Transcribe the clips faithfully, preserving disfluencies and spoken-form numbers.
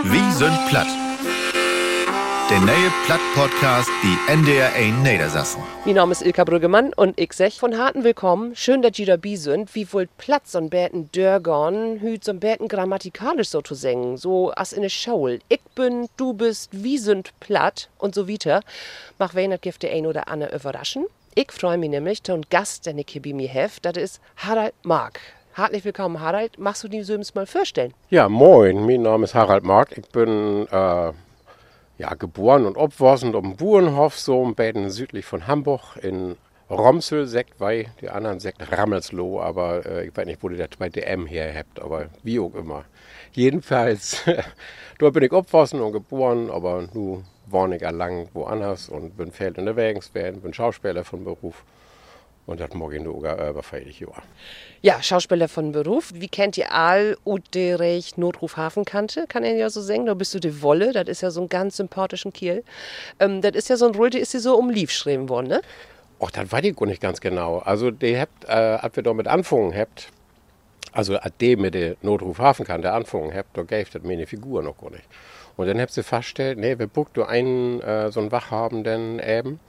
Wie sind platt? Der neue Platt-Podcast, die N D R eins Niedersassen. Mein Name ist Ilka Brüggemann und ich sag von harten Willkommen. Schön, dass ihr dabei sind. Wie wollt platt so ein Bärten dörgern, hüt so ein Bärten grammatikalisch so zu singen, so as in ne Schaul. Ich bin, du bist, wie sind platt und so weiter. Mach wen das Gift der ein oder andere überraschen. Ich freue mich nämlich, den Gast, den ich hier bei mir hef, das ist Harald Mark. Herzlich willkommen, Harald. Machst du die selbst mal vorstellen? Ja, moin. Mein Name ist Harald Mark. Ich bin äh, ja, geboren und aufgewachsen auf dem Burenhof, so ein bisschen südlich von Hamburg, in Romsel, sagt, weil die anderen sagt Rammelsloh, aber äh, ich weiß nicht, wo die das bei D M her habt, aber wie auch immer. Jedenfalls, dort bin ich aufgewachsen und geboren, aber nun wohne ich lang woanders und bin Feld unterwegs, bin Schauspieler von Beruf. Und das mag ich nur über vierzig Jahre. Ja, Schauspieler von Beruf. Wie kennt ihr all Uderich Notruf Hafenkante? Kann er ja so singen. Da bist du die Wolle. Das ist ja so ein ganz sympathischen Kiel. Ähm, das ist ja so ein Roll, die ist dir so um Lief geschrieben worden, ne? Och, das weiß ich gar nicht ganz genau. Also, die habt, äh, als wir damit anfangen habt, also, als die mit der Notruf Hafenkante anfangen habt, da gab das mir eine Figur noch gar nicht. Und dann habt ihr festgestellt, nee, wir bucht nur einen, äh, so einen Wachhabenden eben.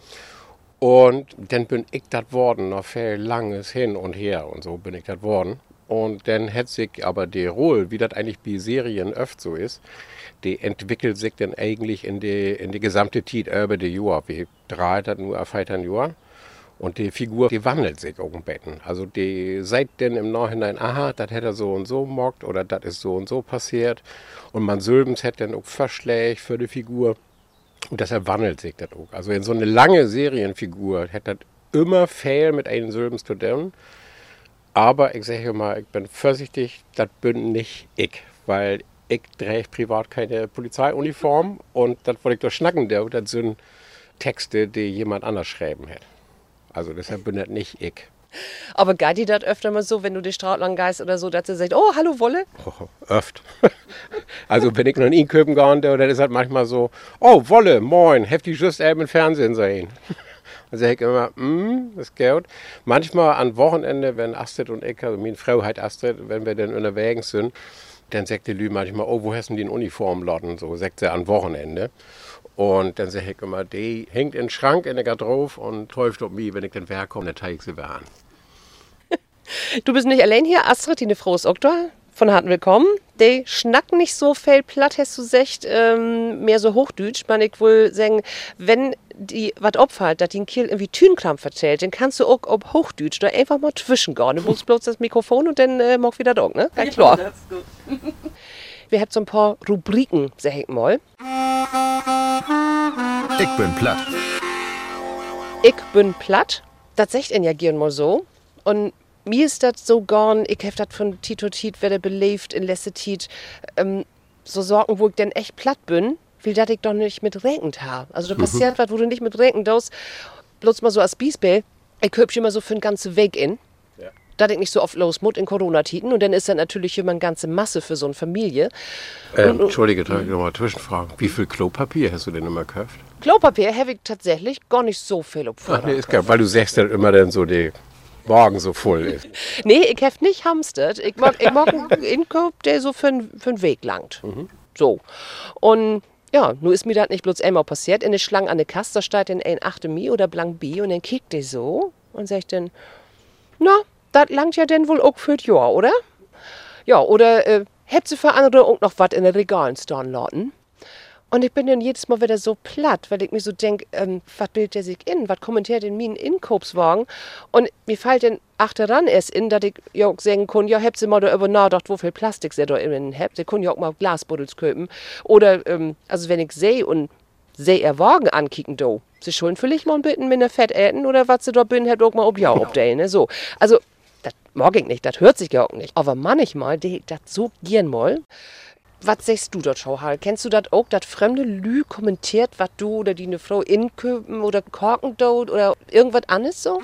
Und dann bin ich das worden, noch viel langes hin und her und so bin ich das worden. Und dann hat sich aber die Rolle, wie das eigentlich bei Serien öfter so ist, die entwickelt sich dann eigentlich in die, in die gesamte Zeit über die Jahre. Wir drehen das nur auf ein Jahr. Und die Figur, die wandelt sich auch ein bisschen. Also die seid dann im Nachhinein, aha, das hätte er so und so mockt oder das ist so und so passiert. Und man selbst hat dann auch Verschläge für die Figur. Und deshalb wandelt sich das auch. Also in so eine lange Serienfigur hätte das immer viel mit einem Silben zu tun. Aber ich sage mal, ich bin vorsichtig, das bin nicht ich. Weil ich trage privat keine Polizeiuniform und das wollte ich doch schnacken, das sind Texte, die jemand anders schreiben hätte. Also deshalb bin das nicht ich. Aber geht die das öfter mal so, wenn du die Straße lang gehst oder so, dass sie sagt, oh, hallo Wolle? Oh, öft. Also wenn ich noch in Köpen gehe, dann ist halt manchmal so, oh, Wolle, moin, heftig just eben im Fernsehen sehen. Dann sage ich immer, hm, das geht. Manchmal am Wochenende, wenn Astrid und ich, also meine Frau halt Astrid, wenn wir dann unterwegs sind, dann sagt die Lü manchmal, oh, wo hast du die in Uniform lotten? So sagt sie am Wochenende. Und dann sage ich immer, die hängt in den Schrank in der Garderobe und täuft auf mich, wenn ich dann herkomme, dann teile ich sie wieder an. Du bist nicht allein hier, Astrid, die eine Frau ist auch da. Von harten Willkommen. Die schnackt nicht so viel platt, hast du gesagt, ähm, mehr so Hochdeutsch. Man, ich will sagen, wenn die was opfert, dass die in Kiel irgendwie Tünkram vertellt, dann kannst du auch auf Hochdeutsch da einfach mal zwischengehen. Du musst bloß das Mikrofon und dann äh, mag wieder da, ne? Ja, klar. Ja, wir haben so ein paar Rubriken, sag ich mal. Ich bin platt. Ich bin platt. Das sagt ihn ja gern mal so. Und mir ist das so gern, ich hab das von Tito Tit, wer der belebt in letzter Tit, ähm, so Sorgen, wo ich denn echt platt bin, will das ich doch nicht mit regnet habe. Also da mhm. passiert was, wo du nicht mit regnet hast. Bloß mal so als Biesbell, ich hübsch immer so für den ganzen Weg in. Ja. Da ich nicht so oft los muss in Corona-Titen. Und dann ist das natürlich immer eine ganze Masse für so eine Familie. Äh, und, Entschuldige, darf ich nochmal zwischenfragen. Wie viel Klopapier hast du denn immer gekauft? Klopapier habe ich tatsächlich gar nicht so viel auf Ach nee, ist klar, weil du sagst dann immer dann so die Wagen so voll ist. Nee, ich hab nicht hamstert. Ich mag, ich mag einen Inkauf, der so für den Weg langt. Mhm. So. Und ja, nun ist mir das nicht bloß einmal passiert. In der Schlange an der Kasse, da steht dann ein achte Mi oder blank B und dann kickt der so und sagt dann, na, das langt ja denn wohl auch für das Jahr, oder? Ja, oder äh, habt ihr für andere auch noch was in den Regalen stehen lassen? Und ich bin dann jedes Mal wieder so platt, weil ich mir so denke, ähm, was bildet der sich in? Was kommentiert in meinen Inkaufswagen? Und mir fällt dann achteran erst in, dass ich ja auch sagen kann, ja, habt ihr mal darüber nachgedacht, wie viel Plastik ihr da innen habt? Ihr könnt ja auch mal Glasbuddels kaufen. Oder, ähm, also wenn ich sehe und sehe ihr Wagen ankicken, do, sie schon vielleicht mal bitten mit einer Fett äten oder was sie da bin, habt auch mal ob ja, ob der, ne, so. Also, das mag ich nicht, das hört sich ja auch nicht. Aber manchmal, die ich das so gern mal. Was sagst du dort, Schauhal? Kennst du das auch, dass fremde Lü kommentiert, was du oder die eine Frau inköpen oder korken dort oder irgendwas anderes so?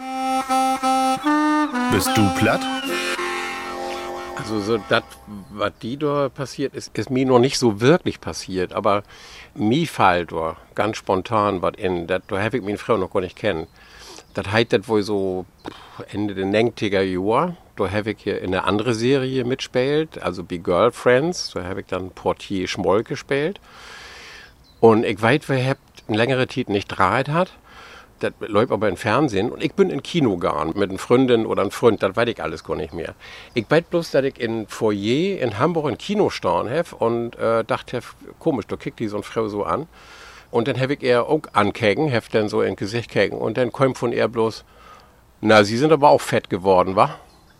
Bist du platt? Also so das, was die da passiert ist, ist mir noch nicht so wirklich passiert. Aber mir fällt da ganz spontan was in, das da habe ich meine Frau noch gar nicht kennen. Das heißt das wohl so Ende der neunziger Jahre. da habe ich hier in eine andere Serie mitgespielt, also bei Girlfriends, da habe ich dann Portier Schmoll gespielt. Und ich weiß, wer habt eine längere Zeit nicht draht hat. Das läuft aber im Fernsehen. Und ich bin in Kino gegangen mit einer Freundin oder einem Freund. Das weiß ich alles gar nicht mehr. Ich weiß bloß, dass ich in Foyer in Hamburg ein Kino stehen habe und äh, dachte, komisch, da kickt die so eine Frau so an. Und dann habe ich ihr auch ankeken, habe dann so in Gesicht keken. Und dann kommt von ihr bloß, na, Sie sind aber auch fett geworden, wa?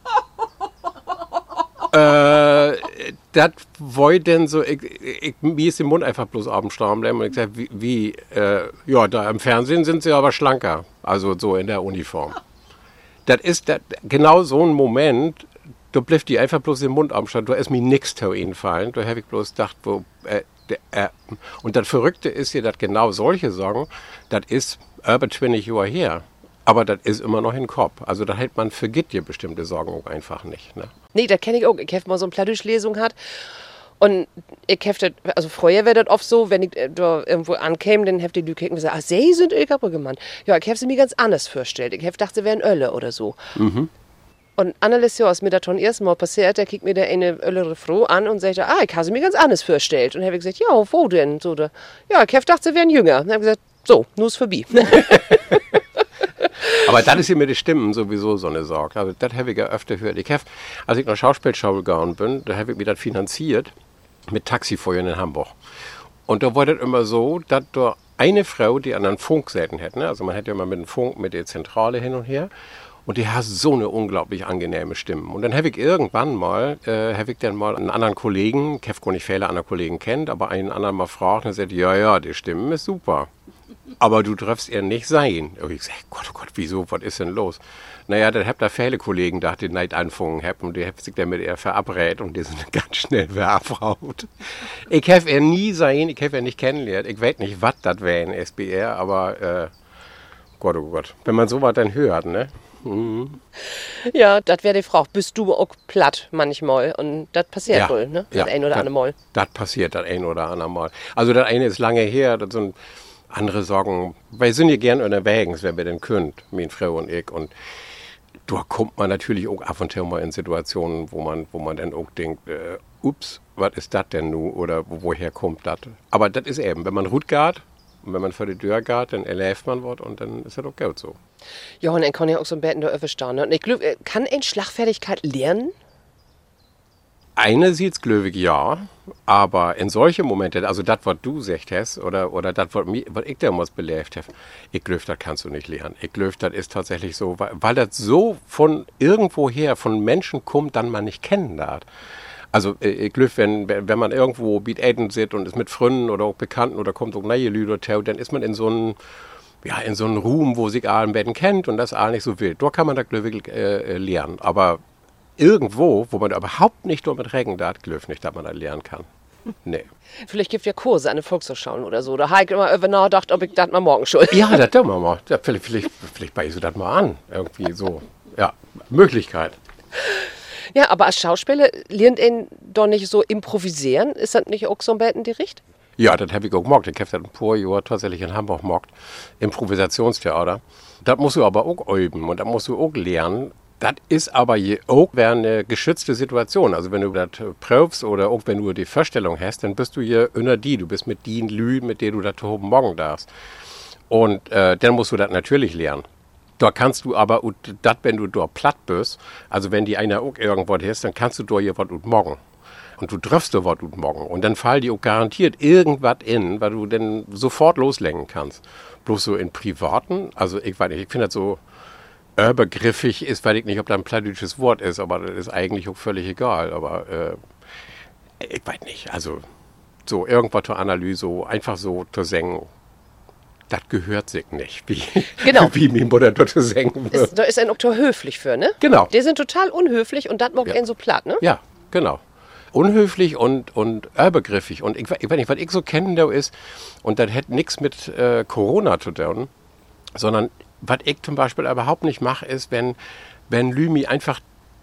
äh, das wollte denn so, ich, ich, mir ist im Mund einfach bloß auf dem Stamm bleiben und ich sage, wie, wie äh, ja, da im Fernsehen sind sie aber schlanker, also so in der Uniform. Das ist dat, genau so ein Moment, da bleibt die einfach bloß im Mund am Stand, da ist mir nichts zu ihnen fallen, da habe ich bloß gedacht, wo, äh, äh, und das Verrückte ist hier, dass genau solche Sorgen, das ist über zwanzig Jahre her. Aber das ist immer noch im Kopf. Also da hält man vergibt dir bestimmte Sorgen auch einfach nicht. Ne? Nee, das kenne ich auch. Ich habe mal so eine Plattdeutsch-Lesung hat. Und ich habe das, also früher wäre das oft so, wenn ich da irgendwo ankäme, dann habe die Leute gesagt, ah, sie sind ich aber gemeint. Ja, ich habe sie mir ganz anders vorgestellt. Ich habe gedacht, sie wären Ölle oder so. Mhm. Und anderes Jahr ist mir das schon ersten Mal passiert, da kriegt mir der eine ältere Frau an und sagt, ah, ich habe sie mir ganz anders vorgestellt. Und dann habe ich gesagt, ja, wo denn? So, da, ja, ich habe gedacht, sie wären jünger. Und dann habe ich gesagt, so, nur ist vorbei. Aber das ist ja mit den Stimmen sowieso so eine Sorge. Also das habe ich ja öfter gehört. Ich hab, als ich nach Schauspielschule gegangen bin, da habe ich mir das finanziert mit Taxifeuern in Hamburg. Und da war das immer so, dass da eine Frau, die an einen Funk säten hätte, ne? Also man hätte ja immer mit dem Funk, mit der Zentrale hin und her. Und die hat so eine unglaublich angenehme Stimme. Und dann habe ich irgendwann mal, äh, habe ich dann mal einen anderen Kollegen, ich habe gar nicht viele andere Kollegen kennt, aber einen anderen mal gefragt und er sagte, ja, ja, die Stimme ist super. Aber du triffst ihr nicht sein. Und ich sage, Gott, oh Gott, wieso, was ist denn los? Naja, dann habt ihr viele Kollegen, da die nicht anfangen haben und die haben sich dann mit ihr verabredet und die sind ganz schnell verabraut. Ich habe ihr nie sein, ich habe ihr nicht kennengelernt. Ich weiß nicht, was das wäre in S B R, aber äh, Gott, oh Gott, wenn man sowas dann hört, ne? Mhm. Ja, das wäre die Frage. Bist du auch platt manchmal? Und das passiert ja, wohl, ne? Das ja, ein oder dat, andere Mal. Das passiert das ein oder andere Mal. Also das eine ist lange her, das sind andere Sorgen. Wir sind ja gern unterwegs, wenn wir denn können, meine Frau und ich. Und da kommt man natürlich auch ab und zu mal in Situationen, wo man, wo man dann auch denkt, äh, ups, was ist das denn nun? Oder wo, woher kommt das? Aber das ist eben, wenn man gut geht, und wenn man vor die Tür geht, dann erlebt man was und dann ist das auch gut so. Ja, und dann kann ja auch so ein Betten da öfter. Und ich glaube, kann eine Schlagfertigkeit lernen? Eine sieht's glücklich, ja, aber in solchen Momenten, also das, was du gesagt hast, oder, oder das, was ich damals belebt habe, ich glaube, das kannst du nicht lernen. Ich glaube, das ist tatsächlich so, weil, weil das so von irgendwoher, von Menschen kommt, dann man nicht kennen darf. Also ich glaube, wenn, wenn man irgendwo Beat Aiden sitzt und ist mit Freunden oder auch Bekannten oder kommt auch neue Leute, dann ist man in so einem, ja, in so einem Ruhm, wo sich alle Betten kennt und das alle nicht so wild. Da kann man das glücklich äh, lernen, aber irgendwo, wo man überhaupt nicht damit rechnen darf, glaube nicht, dass man das lernen kann. Nee. Vielleicht gibt es ja Kurse an den Volkshochschulen oder so. Da habe ich immer über nachgedacht, ob ich das mal morgen schon. Ja, das tun wir mal. Ja, vielleicht, vielleicht, vielleicht beißt du das mal an. Irgendwie so. Ja, Möglichkeit. Ja, aber als Schauspieler lernt ihn doch nicht so improvisieren. Ist das nicht auch so ein bisschen die Richtung? Ja, das habe ich auch gemacht. Ich habe das ein paar Jahre tatsächlich in Hamburg gemacht. Improvisationstheater. Das musst du aber auch üben und das musst du auch lernen. Das ist aber auch eine geschützte Situation. Also wenn du das prüfst oder auch wenn du die Vorstellung hast, dann bist du hier unter die. Du bist mit den Lü, mit denen du das oben morgen darfst. Und äh, dann musst du das natürlich lernen. Da kannst du aber, das, wenn du dort platt bist, also wenn die einer auch irgendwas hast, dann kannst du dort hier was und morgen. Und du triffst da was und morgen. Und dann fallen die auch garantiert irgendwas in, weil du dann sofort loslenken kannst. Bloß so in Privaten, also ich weiß nicht, ich finde das so übergriffig ist, weiß ich nicht, ob das ein plattdeutsches Wort ist, aber das ist eigentlich auch völlig egal. Aber äh, ich weiß nicht, also so irgendwas zur Analyse, einfach so zu singen, das gehört sich nicht, wie, genau. wie meine Mutter dort zu singen wird. Ist, da ist ein Doktor höflich für, ne? Genau. Die sind total unhöflich und das macht ja. einen so platt, ne? Ja, genau. Unhöflich und, und übergriffig. Und ich, ich weiß nicht, was ich so kenne, da ist, und das hat nichts mit äh, Corona zu tun, sondern was ich zum Beispiel überhaupt nicht mache, ist, wenn, wenn Lümi einfach,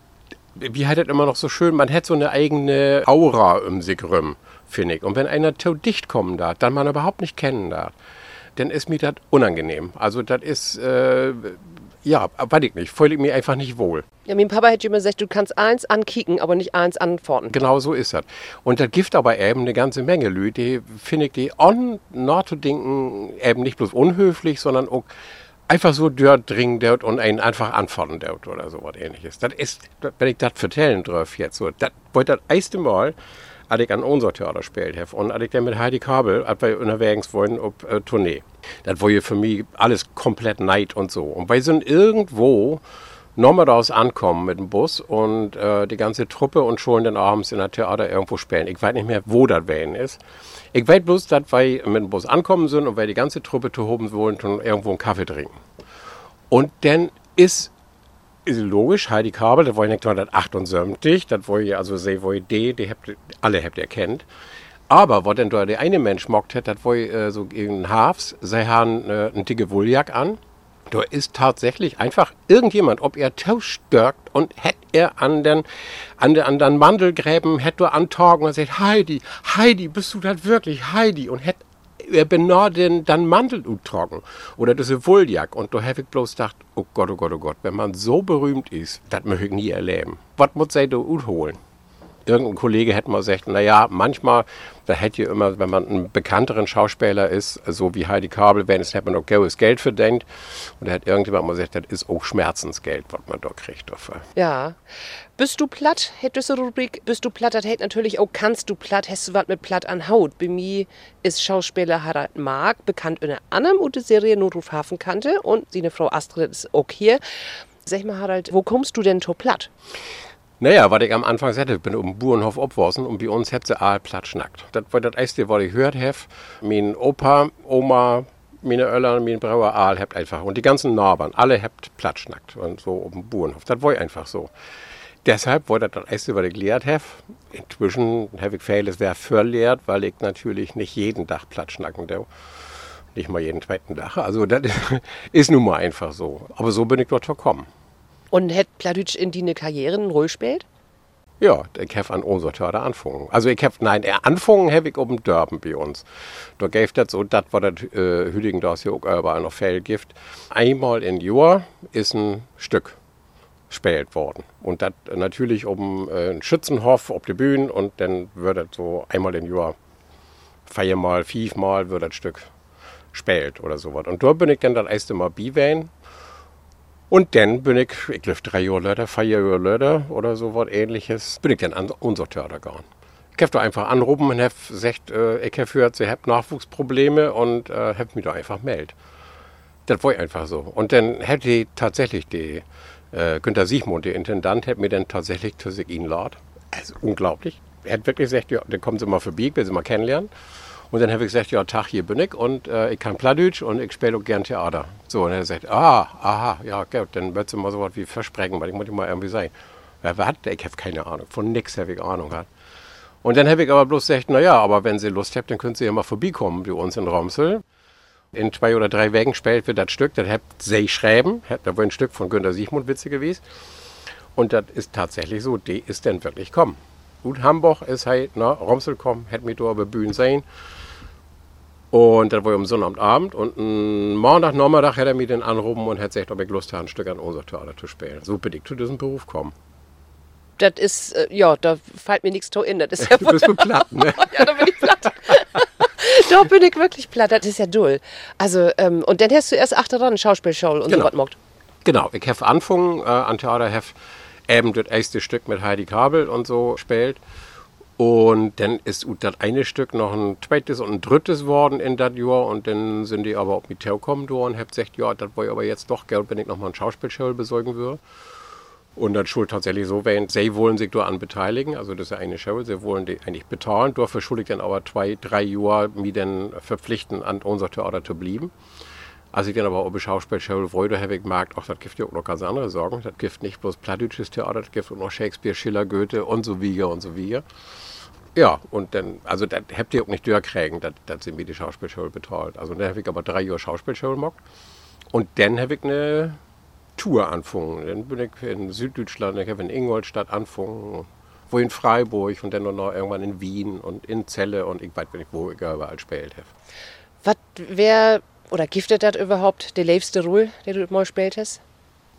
wie heißt das immer noch so schön, man hat so eine eigene Aura um sich rum, finde ich. Und wenn einer zu dicht kommen darf, dann man überhaupt nicht kennen darf, dann ist mir das unangenehm. Also das ist, äh, Ja, weiß ich nicht, fühle ich mich einfach nicht wohl. Ja, mein Papa hat immer gesagt, du kannst eins ankicken, aber nicht eins antworten. Genau so ist das. Und das gibt aber eben eine ganze Menge Leute, die finde ich, die on not zu denken, eben nicht bloß unhöflich, sondern auch einfach so dort dringen dort und einen einfach antworten dort oder so was ähnliches. Das ist, wenn ich das vertellen darf jetzt so, das war das erste Mal, als ich an unser Theater gespielt habe und als ich dann mit Heidi Kabel, als wir unterwegs waren auf äh, Tournee. Das war ja für mich alles komplett neid und so. Und wir sind irgendwo nochmal raus ankommen mit dem Bus und äh, die ganze Truppe und schon dann abends in der Theater irgendwo spielen. Ich weiß nicht mehr, wo das Wellen ist. Ich weiß bloß, dass wir mit dem Bus ankommen sind und wir die ganze Truppe zu oben wollen und irgendwo einen Kaffee trinken. Und dann ist, ist logisch, Heidi Kabel, das war neunzehnhundertachtundsiebzig, das war ja also sehr wohl die, die habt, alle habt ihr kennt. Aber was denn da der eine Mensch mockt hat, das war äh, so ein Hafs, sie haben äh, eine dicke Wolljacke an. Da ist tatsächlich einfach irgendjemand, ob er tauschtörkt und hätt er an den, an den, an den Mandelgräben, hätt er antagen und sagt, Heidi, Heidi, bist du das wirklich, Heidi? Und hätt er benahe den dann Mandel uttragen. Oder diese Wolljacke. Und da habe ich bloß gedacht, oh Gott, oh Gott, oh Gott, wenn man so berühmt ist, das möchte ich nie erleben. Was muss er da utholen? Irgendein Kollege hätte mal gesagt, naja, manchmal, da hätte ihr immer, wenn man ein bekannteren Schauspieler ist, so wie Heidi Kabel, wenn es hätte man auch gutes Geld verdient. Und da hat irgendjemand mal gesagt, das ist auch Schmerzensgeld, was man da kriegt dafür. Ja. Bist du platt? Hättest du Rubrik, bist du platt? Das hätte natürlich auch, kannst du platt? Hast du was mit platt an Haut? Bei mir ist Schauspieler Harald Mark bekannt in einer anderen guten Serie Notruf Hafenkante und seine Frau Astrid ist auch hier. Sag mal, Harald, wo kommst du denn to platt? Naja, was ich am Anfang sagte, ich bin um Burenhof aufgewachsen und bei uns hat sie all platt schnackt. Das war das erste, was ich gehört habe. Mein Opa, Oma, meine Öller, mein Brauer Aal habt einfach. Und die ganzen Nachbarn, alle habt platt schnackt. Und so um den Burenhof. Das war einfach so. Deshalb war das das erste, was ich gelehrt habe. Inzwischen habe ich vieles wer verlehrt, weil ich natürlich nicht jeden Tag platt schnacken darf. Nicht mal jeden zweiten Tag. Also das ist nun mal einfach so. Aber so bin ich dort gekommen. Und hat Plattdeutsch in die Karriere eine Rolle gespielt? Ja, ich habe an unser Theater angefangen. Also ich habe, nein, angefangen habe ich auf dem Dörpen bei uns. Da gab das so, das war das äh, Hüdigen, da ist ja auch überall noch viel gibt. Einmal im Jahr ist ein Stück gespielt worden. Und das natürlich um äh, einen Schützenhof auf der Bühne und dann wird das so einmal im Jahr, viermal, fünfmal wird das Stück gespielt oder sowas. Und da bin ich dann das erste Mal bei. Und dann bin ich, ich glaube drei Jahre später, vier Jahre später oder so was Ähnliches, bin ich dann an unser Theater gegangen. Ich habe da einfach angerufen und habe gesagt, äh, ich habe gehört, sie haben Nachwuchsprobleme und äh, habe mich da einfach gemeldet. Das war einfach so. Und dann hätte ich tatsächlich die, äh, Günter Siegmund, der Intendant, hat mir dann tatsächlich zu sich einladen. Also unglaublich. Er hat wirklich gesagt, ja, dann kommen Sie mal vorbei, will Sie mal kennenlernen. Und dann habe ich gesagt, ja, Tag, hier bin ich und äh, ich kann Plattdeutsch und ich spiele auch gern Theater. So, und er hat gesagt, ah, aha, ja, gut, dann wird es mal so was wie versprechen, weil ich muss mal irgendwie sein. Ja, was? Ich habe keine Ahnung, von nix habe ich Ahnung. Hat. Und dann habe ich aber bloß gesagt, naja, aber wenn Sie Lust habt, dann können Sie ja mal vorbeikommen bei uns in Romsel. In zwei oder drei Wegen spielt wird das Stück, das habt Sie schreiben, da war ein Stück von Günter Siegmund Witze gewesen. Und das ist tatsächlich so, die ist dann wirklich kommen. Gut, Hamburg ist halt, na, Romsel kommen, hätte mich da auf der Bühne sein. Und das war am Sonnabendabend und am Montag, Nachmittag hat er mich dann angerufen und hat gesagt, ob ich Lust habe, ein Stück an unser Theater zu spielen. So bin ich zu diesem Beruf gekommen. Das ist, äh, ja, da fällt mir nichts zu in. Das ist ja du bist so platt, ne? Ja, da bin ich platt. Da bin ich wirklich platt, das ist ja dull. Also, ähm, und dann hast du erst achteran Schauspielschule und genau. so was gemacht. Genau, ich habe angefangen äh, an Theater, habe eben das erste Stück mit Heidi Kabel und so gespielt. Und dann ist das eine Stück noch ein zweites und ein drittes worden in das Jahr. Und dann sind die aber auf mich gekommen und haben gesagt, ja, das war aber jetzt doch Geld, wenn ich nochmal eine Schauspielschule besorgen würde. Und das schuld tatsächlich so, wenn sie wollen sich daran beteiligen, also das ist ja eine Show, sie wollen die eigentlich bezahlen. Dafür schuldig dann aber zwei, drei Jahre mich dann verpflichten, an unser Theater zu bleiben. Als ich dann aber auf die Schauspielschule wollte, habe ich gemerkt, ach, das gibt ja auch noch ganz andere Sorgen. Das gibt nicht bloß plattdeutsches Theater, das gibt auch noch Shakespeare, Schiller, Goethe und so weiter und so weiter. Ja, und dann, also das habt ihr auch nicht durchkriegen, dass, dass sie mir die Schauspielschule bezahlt. Also dann habe ich aber drei Jahre Schauspielschule gemacht. Und dann habe ich eine Tour angefangen. Dann bin ich in Süddeutschland, ich habe in Ingolstadt angefangen, wo in Freiburg und dann noch irgendwann in Wien und in Celle und ich weiß nicht, wo ich überall gespielt habe. Was, wer, oder giftet das überhaupt, die liebste Rolle, die du mal gespielt hast?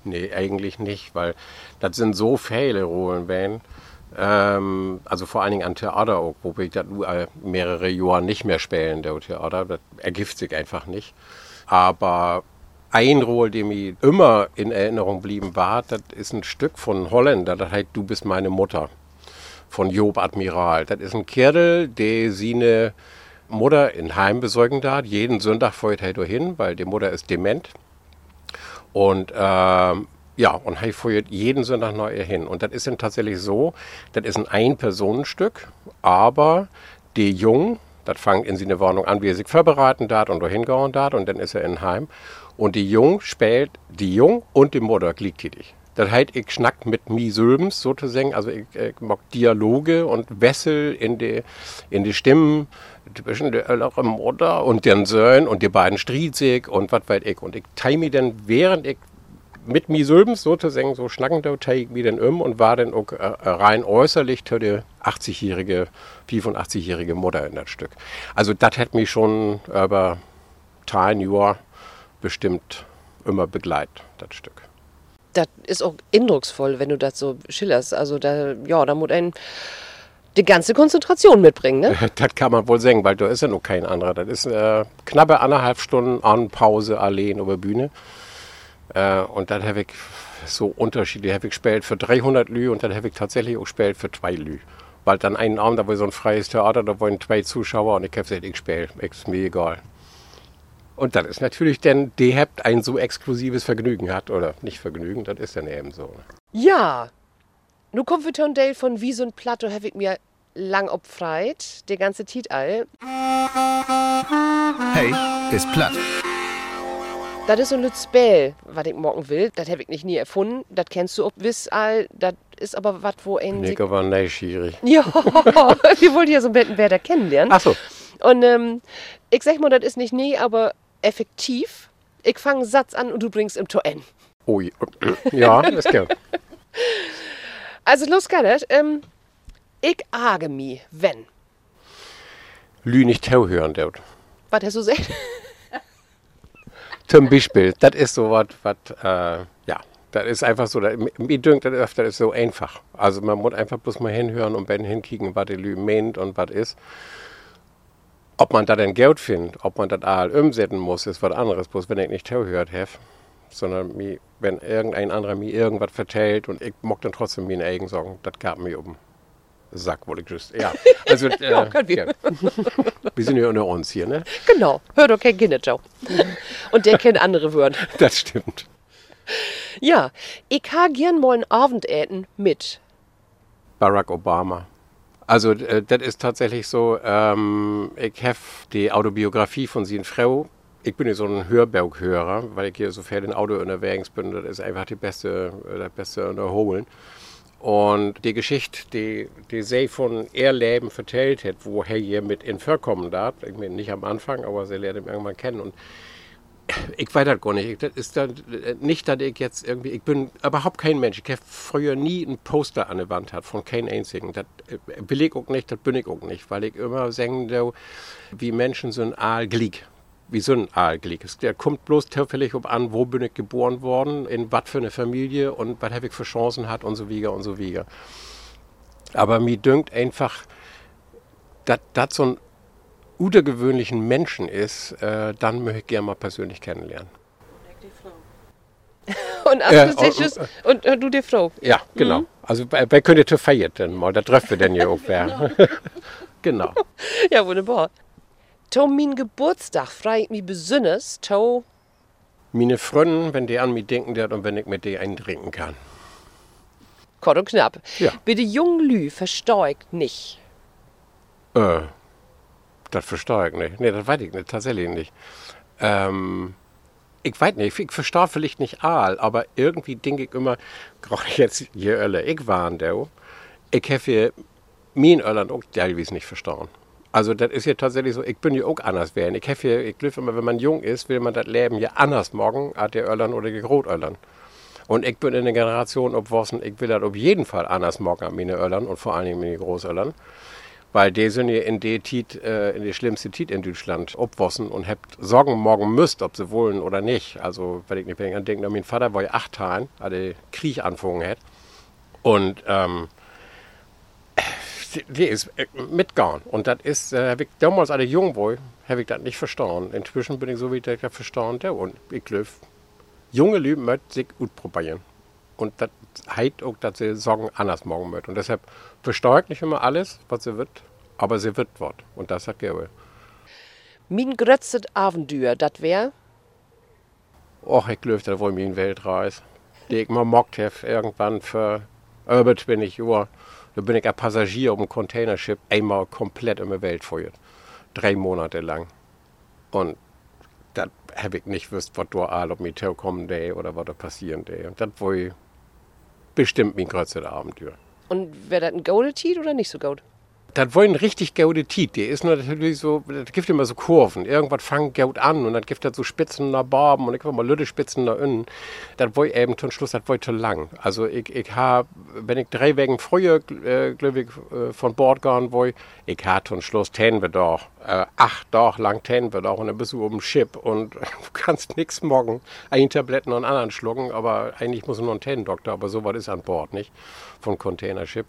Nee, eigentlich nicht, weil das sind so viele Rollen, wenn. Ähm, also vor allen Dingen an Theater auch, wo ich das nur mehrere Jahre nicht mehr spielen, der Theater. Das ergibt sich einfach nicht. Aber ein Roll, die mir immer in Erinnerung blieben war, das ist ein Stück von Holländer, das heißt Du bist meine Mutter, von Joop Admiraal. Das ist ein Kerl, der seine Mutter in Heim besorgen darf. Jeden Sonntag fährt er hin, weil die Mutter ist dement. Und ähm, ja, und er fährt jeden Sonntag neu hin. Und das ist dann tatsächlich so, das ist ein Ein-Personen-Stück, aber die Jung, das fängt in seine Wohnung an, wie er sich vorbereiten darf und dahin gehen darf, und dann ist er in Heim. Und die Jung spielt die Jung und die Mutter gleichzeitig. Das heißt, ich schnack mit mi Sülbens sozusagen, also ich, ich mag Dialoge und Wessel in die, in die Stimmen zwischen der älteren Mutter und den Söhnen und die beiden Striezig und was weiß ich. Und ich teile mich dann, während ich mit mi Sülbens sozusagen so schnacken, da teile ich mich dann um und war dann auch äh, rein äußerlich für die achtzigjährige, fünfundachtzigjährige Mutter in das Stück. Also das hat mich schon über ein Jahr bestimmt immer begleitet, das Stück. Das ist auch eindrucksvoll, wenn du das so schilderst. Also da, ja, da muss ein die ganze Konzentration mitbringen, ne? Das kann man wohl sagen, weil da ist ja noch kein anderer. Das ist äh, knappe anderthalb Stunden an Pause allein über Bühne. Äh, und dann habe ich so Unterschiede. Habe ich gespielt für dreihundert Lü und dann habe ich tatsächlich auch gespielt für zwei Lü. Weil dann einen Abend, da war so ein freies Theater, da waren zwei Zuschauer und ich habe gesagt, ich spiele, ist mir egal. Und das ist natürlich dann, die habt ein so exklusives Vergnügen hat, oder nicht Vergnügen, das ist dann eben so. Ja, nu kommt für Tondale von Wie so ein Plato, habe ich mir lang obfreit, der ganze Titel. Hey, ist platt. Das ist so ein Lützbell, was ich morgen will. Das habe ich nicht nie erfunden. Das kennst du auch wiss all. Das ist aber was, wo ein... Nick war neugierig. Ja, wir wollten ja so ein bisschen wer da kennenlernen. Ach so. Und ähm, ich sag mal, das ist nicht nie, aber effektiv. Ich fange einen Satz an und du bringst im Tor N. Ui, ja, das geht. Also los geht es. Ähm, ich age mi, wenn. Lü nicht tau hören, dort. Was hast du gesagt? Zum Beispiel, das ist so was, was, äh, ja, das ist einfach so, das, mir dünkt das öfter, ist so einfach. Also man muss einfach bloß mal hinhören und dann hinkicken, was die Lü meint und was ist. Ob man da denn Geld findet, ob man das all umsetzen muss, ist was anderes, bloß wenn ich nicht hört habe. Sondern mi, wenn irgendein anderer mir irgendwas vertellt und ich mag dann trotzdem meine eigenen sagen, das gab mir um den Sack, wollte ich just. Ja, also, äh, Ja, können wir. Ja. Wir sind ja unter uns hier, ne? Genau, hör doch kein Kinderschau. Und der kennt andere Wörter. Das stimmt. Ja, ich ha gern mal ein Abendessen mit. Barack Obama. Also, äh, das ist tatsächlich so, ähm, ich habe die Autobiografie von seiner Frau. Ich bin ja so ein Hörberghörer, weil ich hier so viel in Auto unterwegs bin. Das ist einfach die beste, das beste Unterholen. Und die Geschichte, die, die sie von ihr Leben vertellt hat, wo er hier mit in vorkommen darf, ich meine nicht am Anfang, aber sie lernt ihn irgendwann kennen. Und ich weiß das gar nicht. Das ist dann nicht, dass ich jetzt irgendwie, ich bin überhaupt kein Mensch. Ich habe früher nie ein Poster an der Wand hat von keinem einzigen. Das will ich auch nicht, das bin ich auch nicht, weil ich immer sage, wie Menschen so ein Aalglick. Wie so ein Aalglick. Der kommt bloß zufällig an, wo bin ich geboren worden, in was für eine Familie und was habe ich für Chancen hat und so weiter und so weiter. Aber mir dünkt einfach, dass das so ein untergewöhnlichen Menschen ist, äh, dann möchte ich gerne mal persönlich kennenlernen. Und, Äh, äh, und, und du die Frau. Ja, genau. Mhm. Also wer könnte zu feiern denn mal? Da treffen wir denn hier auch wer. Genau. Ja, wunderbar. To mein Geburtstag frage ich mich besonders, to... Meine Freunde, wenn die an mich denken und wenn ich mit denen eintrinken kann. Kort und knapp. Ja. Bitte jungen Lü versteuert nicht. Äh, das verstehe ich nicht. Nee, das weiß ich nicht, tatsächlich nicht. Ähm, ich weiß nicht, ich verstehe vielleicht nicht all, aber irgendwie denke ich immer, gerade jetzt hier Ölle, ich war da, ich habe hier mein Irland auch teilweise nicht verstanden. Also das ist ja tatsächlich so, ich bin ja auch anders werden. Ich habe ja, ich glaube immer, wenn man jung ist, will man das Leben ja anders morgen als der Irland oder der Großirland. Und ich bin in der Generation obwossen, ich will das auf jeden Fall anders morgen an meine Irland und vor allen Dingen meine Großirland. Weil die sind ja in die Tiet, äh, in die schlimmste Tiet in Deutschland obwossen und habt Sorgen morgen müsst, ob sie wollen oder nicht. Also, wenn ich nicht an denke, mein Vater war ja acht Jahren, als der Krieg angefangen hat. Und, ähm, die, die ist äh, mitgegangen. Und das ist, äh, hab ich damals, als ich jung war, habe ich das nicht verstanden. Inzwischen bin ich so, wie ich das verstanden habe. Und ich glaube, junge Leute möchten sich gut probieren. Und das heißt auch, dass sie Sorgen anders morgen möchten. Und deshalb verstehe ich nicht immer alles, was sie wird, aber sie wird was. Und das hat Gerbe. Mein grötztes Abenteuer, das wäre? Och, ich glaube, das war mein Weltreise. Die ich mal mockt habe, irgendwann für über zwanzig Jahre. Da bin ich ein Passagier auf einem Containerschiff einmal komplett in der Welt gefeuert. Drei Monate lang. Und das habe ich nicht gewusst, was da all auf mich kommen oder was da passieren de. Und das war bestimmt mein größtes Abenteuer. Und wäre das ein Golden Tiet oder nicht so gut? Das war ein richtig gaude Tiet. Die ist nur natürlich so, das gibt immer so Kurven. Irgendwas fängt gaut an und dann gibt es so Spitzen nach Barben und ich war mal Lütte Spitzen nach innen. Das war eben zum Schluss, das war zu lang. Also ich, ich habe, wenn ich drei Wochen früher, äh, glaube ich, äh, von Bord gegangen war, ich hatte zum Schluss tänen wir doch, äh, acht Tage lang tänen wir doch und dann bist du auf dem Schiff und du kannst nichts morgen, ein Tabletten und anderen schlucken, aber eigentlich muss nur ein Tänendoktor, aber sowas ist an Bord, nicht? Von Containerschiff.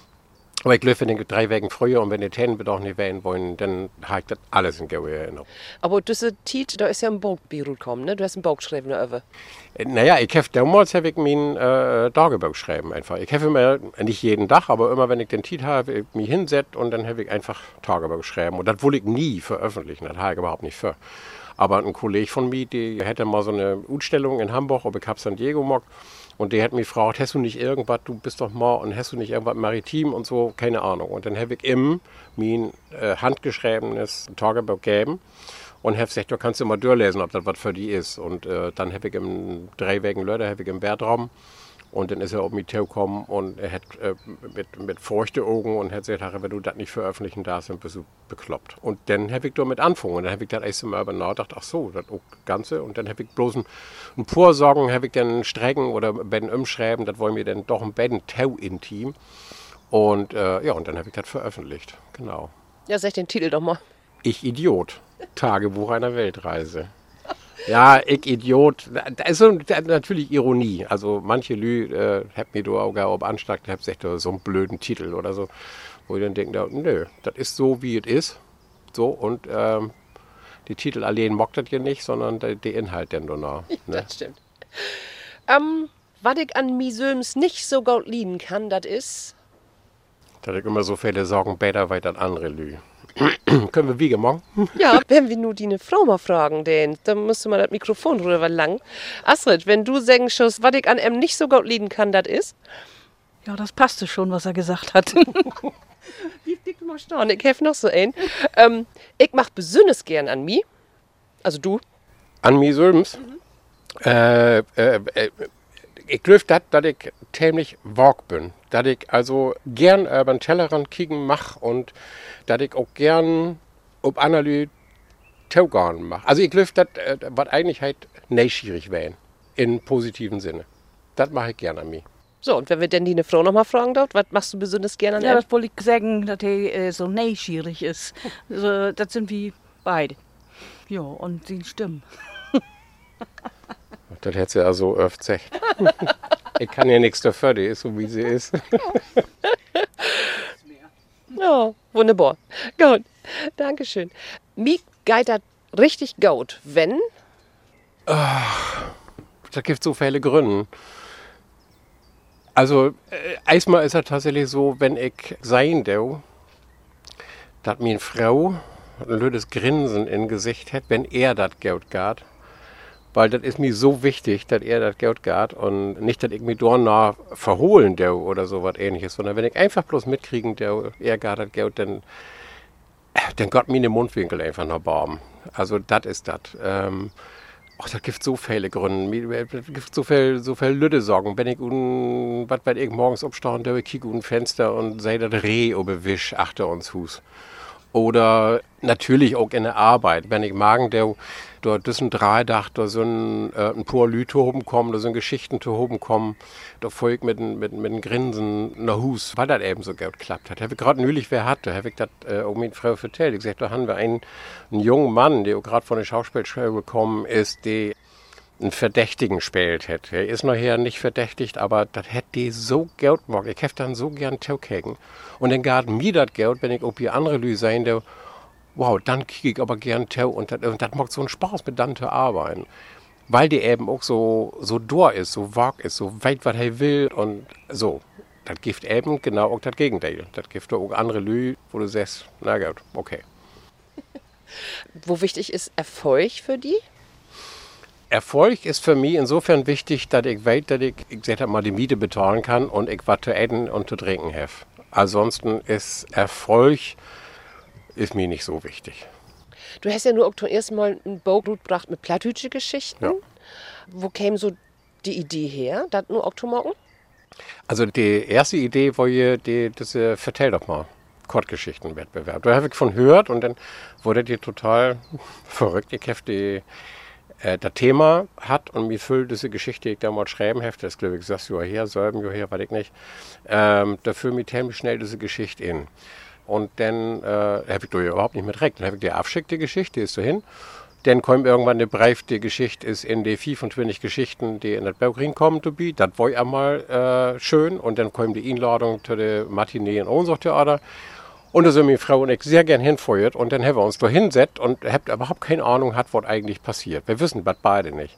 Aber ich glaube, wenn die drei Wochen früher und wenn die Tänen doch nicht wählen wollen, dann habe ich das alles in Gehör Erinnerung. Aber diese Tiet, da ist ja ein Buchbüro gekommen, ne? Du hast ein Buch geschrieben darüber. Naja, ich habe damals hab ich mein äh, Tagebuch geschrieben einfach. Ich habe immer, nicht jeden Tag, aber immer wenn ich den Tiet habe, ich mich hinsetzt und dann habe ich einfach Tagebuch geschrieben. Und das wollte ich nie veröffentlichen, das habe ich überhaupt nicht für. Aber ein Kollege von mir, der hätte mal so eine Ausstellung in Hamburg, ob ich hab San Diego gemacht. Und der hat mich gefragt, hast du nicht irgendwas, du bist doch mal, und hast du nicht irgendwas maritim und so, keine Ahnung. Und dann habe ich ihm mein äh, handgeschriebenes Tagebuch gegeben und habe gesagt, du kannst immer durchlesen, ob das was für die ist. Und äh, dann habe ich ihm drei Wochen Leute, habe ich im Bertraum. Und dann ist er auf mich gekommen und er hat äh, mit, mit feuchten Augen und hat gesagt, wenn du das nicht veröffentlichen darfst, dann bist du bekloppt. Und dann habe ich damit angefangen. Und dann habe ich das erste Mal nachgedacht, ach so, das Ganze. Und dann habe ich bloß ein, ein paar Sorgen, habe ich dann strecken oder Ben umschreiben, das wollen wir dann doch ein Ben Tau intim. Und äh, ja, und dann habe ich das veröffentlicht. Genau. Ja, sag den Titel doch mal. Ich Idiot. Tagebuch einer Weltreise. Ja, ich Idiot. Das ist so, das ist natürlich Ironie. Also manche Lü äh, haben mir da auch auf Anschlag, haben gesagt, so einen blöden Titel oder so. Wo ich dann denke, nö, das ist so, wie es ist. So, und ähm, die Titel allein mockt das hier nicht, sondern der, der Inhalt denn danach. Ne? Das stimmt. Ähm, was ich an mir selbst nicht so gut lieben kann, das ist... Da ich immer so viele Sorgen besser weit an andere Lü. Können wir wie gemacht? Ja, wenn wir nur die eine Frau mal fragen, denn dann müsste man das Mikrofon rüber lang. Astrid, wenn du sagen schaust, was ich an em nicht so gut lieben kann, das ist? Ja, das passte schon, was er gesagt hat. Wie dick du mal staunen, ich helfe noch so ein. Ähm, ich mach besonders gern an mi. Also du. An mir selbst? Mhm. Äh, äh, äh, ich glaube, dass ich ziemlich wag bin. Dass ich also gern über den Tellerrand kicken mache und dass ich auch gern ob andere Taugarn mache. Also ich glaube, das, äh, was eigentlich halt neugierig wäre, in positiven Sinne. Das mache ich gern an mir. So, und wenn wir denn die eine Frau noch mal fragen dort, was machst du besonders gern an Ja, em? das wollte ich sagen, dass er äh, so neugierig ist. Also, das sind wir beide. Ja, und die Stimmen. Das hätte sie ja so oft gesagt. Ich kann ja nichts dafür, die ist so, wie sie ist. Ja, wunderbar. Gut, Dankeschön. Mir geht das richtig gut, wenn... Da gibt es so viele Gründe. Also, äh, erstmal ist es tatsächlich so, wenn ich sein darf, dass meine Frau ein blödes Grinsen im Gesicht hat, wenn er das Geld geht. Weil das ist mir so wichtig, dass er das Geld geht und nicht, dass ich mich danach verholen darf oder so was Ähnliches, sondern wenn ich einfach bloß mitkriegen darf, er geht das Geld, dann, dann Gott mir den Mundwinkel einfach nach Baum. Also, das ist das. Ähm, Ach, da gibt so viele Gründe. Es gibt so viel, so viel Lütte Sorgen. Wenn ich, un, was, wenn ich morgens aufstehe, da kicke ein Fenster und sehe das Reh oben Wisch achter uns Hus. Oder natürlich auch in der Arbeit. Wenn ich magen, der dort ist ein Dreidach, da so ein, äh, ein paar Leute oben kommen, da sind Geschichten zu oben kommen, da folgt mit, mit, mit einem Grinsen nach Hus, weil das eben so gut geklappt hat. Habe ich gerade neulich wer hatte, habe ich das äh, auch mit Frau erzählt. Ich gesagt, da haben wir einen, einen jungen Mann, der gerade von der Schauspielschule gekommen ist, der einen Verdächtigen spielt hätte. Er ist nachher nicht verdächtigt, aber das hätte die so Geld gemacht. Ich hätte dann so gern Taukegen. Und dann gab mir das Geld, wenn ich ob hier andere Leute sein, der, wow, dann kriege ich aber gern Tau. Und das, und das macht so einen Spaß, mit dann zu arbeiten. Weil die eben auch so, so durch ist, so wag ist, so weit, was er will und so. Das gibt eben genau auch das Gegenteil. Das gibt auch andere Leute, wo du sagst, na gut, okay. Wo wichtig ist Erfolg für die? Erfolg ist für mich insofern wichtig, dass ich weiß, dass ich, ich sag mal, die Miete bezahlen kann und ich was zu essen und zu trinken habe. Ansonsten ist Erfolg ist mir nicht so wichtig. Du hast ja nur zum ersten Mal ein Buch gebracht mit plattdeutsche Geschichten. Ja. Wo käme so die Idee her, das nur Oktober? Also die erste Idee war ja, die, das äh, Vertell doch mal. Kurzgeschichtenwettbewerb. Da habe ich von gehört und dann wurde die total verrückt. Ich habe die äh, das Thema hat und mir füllt diese Geschichte, die ich da mal schreiben habe, das glaube ich sechs Jahre her, sieben Jahre her, weiß ich nicht, ähm, da füllt mir ziemlich schnell diese Geschichte in. Und dann äh, habe ich da ja überhaupt nicht mit recht. Dann habe ich die abschickt, die Geschichte, die ist so hin. Dann kommt irgendwann der Brief, die Geschichte ist in die fünfundzwanzig Geschichten, die in das Buch reinkommen, to be. Das war einmal äh, schön. Und dann kommt die Einladung zu der Matinee in Ohnsortheater. Und da sind meine Frau und ich sehr gern hinfeuert. Und dann haben wir uns da hinsetzt und habt überhaupt keine Ahnung, hat, was eigentlich passiert. Wir wissen das beide nicht.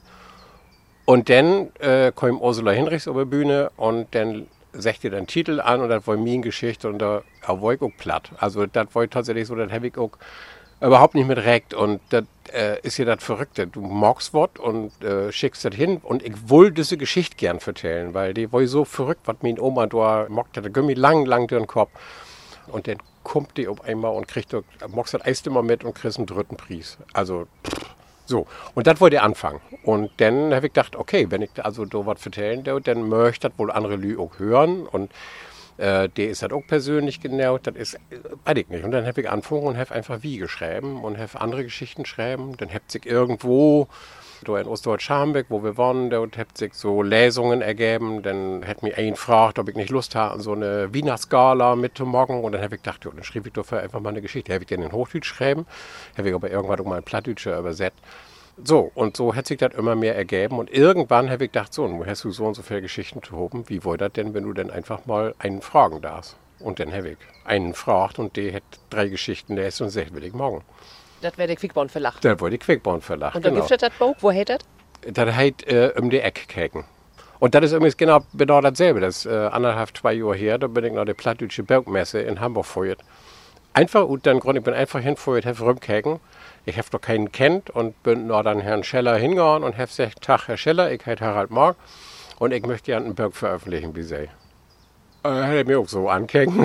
Und dann äh, kommt Ursula Hinrichs auf die Bühne und dann sagt ihr den Titel an und das war meine Geschichte und da war ich auch platt. Also das war tatsächlich so, das habe ich auch überhaupt nicht mit recht. Und das äh, ist ja das Verrückte. Du magst was und äh, schickst das hin. Und ich wollte diese Geschichte gern erzählen, weil die war so verrückt, was meine Oma da mochte. Da ging mir lang, lang durch den Kopf. Und dann kommt die auf einmal und kriegt, magst das Eis immer mit und kriegst einen dritten Preis. Also, pff, so. Und das war der Anfang. Und dann habe ich gedacht, okay, wenn ich also da was erzählen darf, dann möchte das wohl andere Leute auch hören. Und Äh, der ist halt auch persönlich genau, das ist, äh, weiß ich nicht. Und dann habe ich angefangen und habe einfach wie geschrieben und habe andere Geschichten geschrieben. Dann hat sich irgendwo, da in Ostdeutsch-Scharmbeck, wo wir waren, dort hat sich so Lesungen ergeben. Dann hat mich einen gefragt, ob ich nicht Lust habe, so eine Wiener-Skala mitzumachen. Und dann habe ich gedacht, ja, dann schrieb ich dafür einfach mal eine Geschichte. Habe ich dann in Hochdeutsch geschrieben, habe ich aber irgendwann auch mal in Plattdeutsch übersetzt. So, und so hat sich das immer mehr ergeben. Und irgendwann habe ich gedacht, so, nun hast du so und so viele Geschichten zu haben. Wie wollt das denn, wenn du denn einfach mal einen fragen darfst? Und dann habe ich einen gefragt und der hat drei Geschichten, der ist und sagt, will ich morgen. Das wäre der Quickborn Verlag. Das war der Quickborn Verlag, Und dann genau. gibt es das Buch, wo hat das? Das heißt äh, um die Eckkeken. Und das ist übrigens genau, genau dasselbe. Das ist äh, anderthalb, zwei Jahre her, da bin ich nach der Plattdeutsche Bergmesse in Hamburg gefeuert. Einfach, und dann Grund, ich bin einfach hinfeuert, habe rumgekeken. Ich habe doch keinen kennt und bin noch dann Herrn Scheller hingehauen und habe gesagt, Tag, Herr Scheller, ich heiße Harald Mark und ich möchte gerne ein Buch veröffentlichen, wie Sie. Äh, hat er mir auch so angekeken.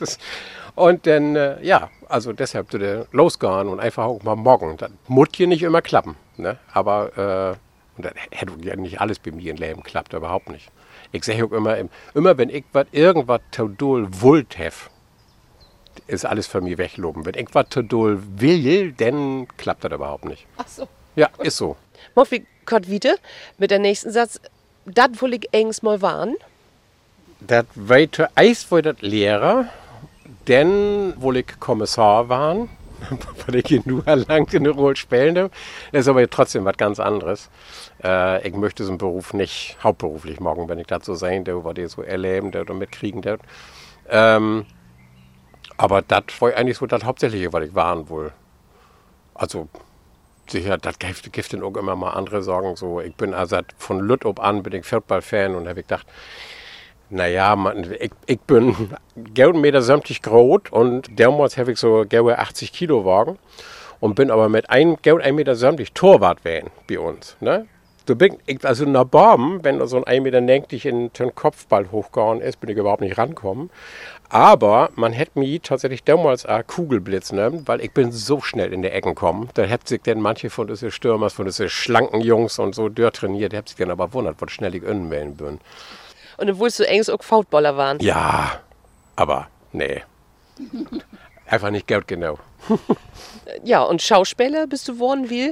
Und dann, äh, ja, also deshalb zu der losgehauen und einfach auch mal morgen. Das muss hier nicht immer klappen, ne? Aber, äh, und dann hätte ja nicht alles bei mir im Leben klappt, überhaupt nicht. Ich sage auch immer, immer wenn ich was, irgendwas total wollt habe, ist alles für mich wegloben. Wenn ich was total will, dann klappt das überhaupt nicht. Ach so. Ja, ist so. Mocht wie Gott wieder mit der nächsten Satz, das will ich engst mal warnen. Das weiter Eis war das Lehrer, denn wohl ich Kommissar waren, weil ich hier nur erlangt in der Rolle spielen darf. Das ist aber trotzdem was ganz anderes. Äh, ich möchte so einen Beruf nicht hauptberuflich machen, wenn ich das so sein darf, was ich so erleben darf und mitkriegen darf. Ähm, Aber das war eigentlich so das Hauptsächliche, was ich warnen will. Also, sicher, das gibt, gibt dann auch immer mal andere Sorgen. So, ich bin also von Lütt ob an, bin ich Football-Fan und habe ich gedacht, naja, man, ich, ich bin gern Meter sämtlich groß und damals habe ich so gerne achtzig Kilo wagen und bin aber mit einem gern ein Meter sämtlich Torwart wählen bei uns, ne? Du bin, ich, also nach Baum, wenn so ein ein Meter neunzig in den Kopfball hochgehauen ist, bin ich überhaupt nicht rankommen. Aber man hätte mich tatsächlich damals auch Kugelblitz nehmen, weil ich bin so schnell in die Ecken gekommen. Da hätte sich dann manche von diesen Stürmers, von diesen schlanken Jungs und so durchtrainiert, hätte sich dann aber wundert, was schnell ich innen wählen bin. Und dann wolltest du engst auch Foutballer waren. Ja, aber nee. Einfach nicht gut genau. Ja, und Schauspieler bist du geworden, wie?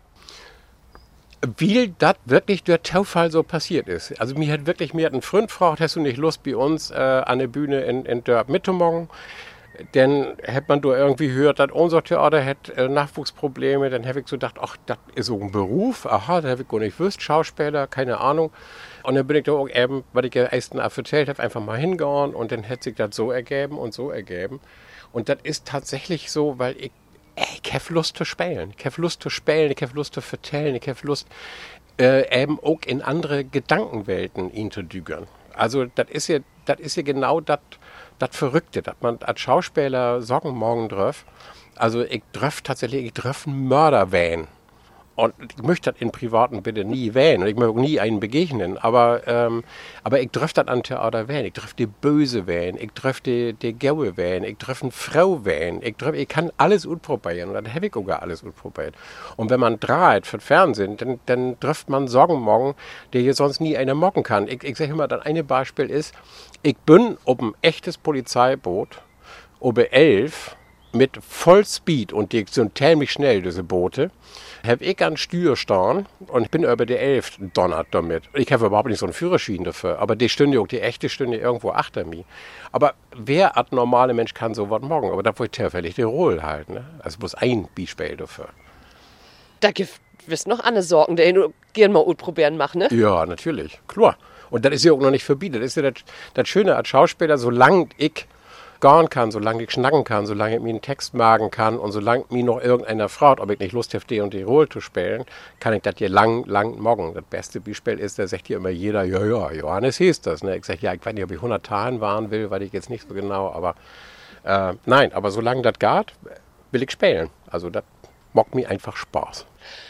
Wie das wirklich durch Zufall so passiert ist. Also mir hat wirklich, mir hat ein Freund gefragt, hast du nicht Lust bei uns äh, an der Bühne in, in Dörp mitzumachen? Dann hat man da irgendwie gehört, dass unser Theater hat äh, Nachwuchsprobleme. Dann habe ich so gedacht, ach, das ist so ein Beruf. Aha, das habe ich gar nicht gewusst. Schauspieler, keine Ahnung. Und dann bin ich da auch eben, was ich ja erst erzählt habe, einfach mal hingehauen. Und dann hat sich das so ergeben und so ergeben. Und das ist tatsächlich so, weil ich Ich habe Lust zu spielen. Ich habe Lust zu spielen, ich habe Lust zu erzählen, ich habe Lust, äh, eben auch in andere Gedankenwelten ihn zu dügern. Also, das ist ja, das ist ja genau das Verrückte, dass man als Schauspieler Sorgen morgen drauf. Also, ich drauf tatsächlich, ich drauf einen Mörder wählen. Und ich möchte das in Privaten bitte nie wählen. Und ich möchte nie einen begegnen. Aber, ähm, aber ich treffe das an Theater wählen. Ich treffe die Böse wählen. Ich treffe die, die Gaue wählen. Ich treffe eine Frau wählen. Ich, treff, ich kann alles ausprobieren. Und dann habe ich sogar alles ausprobiert. Und wenn man dreht für Fernsehen, dann, dann trifft man Sorgen morgen, die hier sonst nie einer mocken kann. Ich, ich sage immer, das eine Beispiel ist, ich bin auf ein echtes Polizeiboot, ober elf, mit Vollspeed, und die sind ziemlich schnell, diese Boote, habe ich an Steuer stehen und ich bin über die elf donnert damit. Ich habe überhaupt nicht so einen Führerschein dafür, aber die Stunde, auch die echte Stunde irgendwo achter mir. Aber wer als normale Mensch kann so was morgen? Aber da wollte ich zufällig die Rolle halten. Ne? Also bloß ein Beispiel dafür. Da gibt es noch andere Sorgen, die du gerne mal probieren machen, ne? Ja, natürlich, klar. Und das ist ja auch noch nicht verboten. Das ist ja das, das Schöne als Schauspieler, solange ich gehen kann, solange ich schnacken kann, solange ich mir einen Text magen kann und solange mir noch irgendeiner fragt, ob ich nicht Lust habe, die und die Rolle zu spielen, kann ich das hier lang, lang morgen. Das beste Beispiel ist, da sagt hier immer jeder, ja, ja, Johannes hieß das. Ne? Ich sage, ja, ich weiß nicht, ob ich hundert Tagen waren will, weil ich jetzt nicht so genau, aber äh, nein, aber solange das geht, will ich spielen. Also das macht mir einfach Spaß.